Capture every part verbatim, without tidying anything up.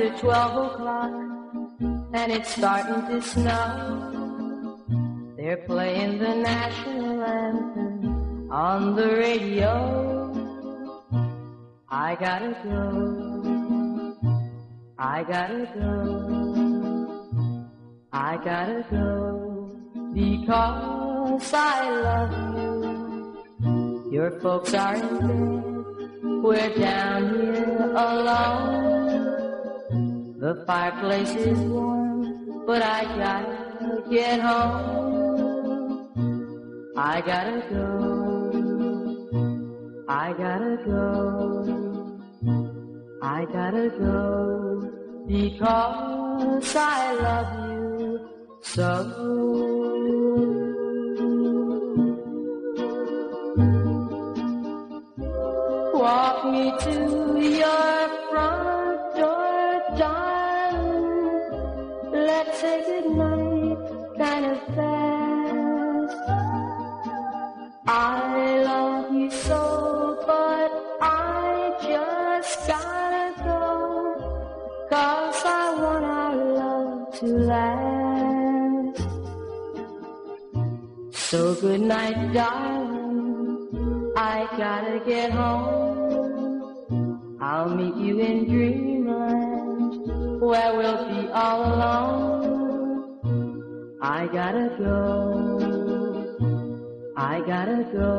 after twelve o'clock and it's starting to snow. They're playing the national anthem on the radio. I gotta go, I gotta go, I gotta go, because I love you. Your folks are in bed, we're down here alone. The fireplace is warm, but I gotta get home. I gotta go, I gotta go, I gotta go, because I love you so. Walk me to your front door, darling. Let's say goodnight kind of fast. I love you so, but I just gotta go, 'cause I want our love to last. So good night, darling, I gotta get home. I'll meet you in dreamland, where we'll be all alone. I gotta go, I gotta go,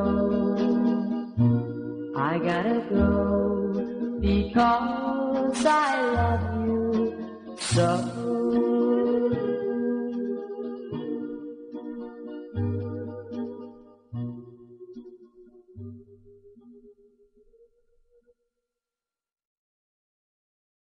I gotta go, because I love you so.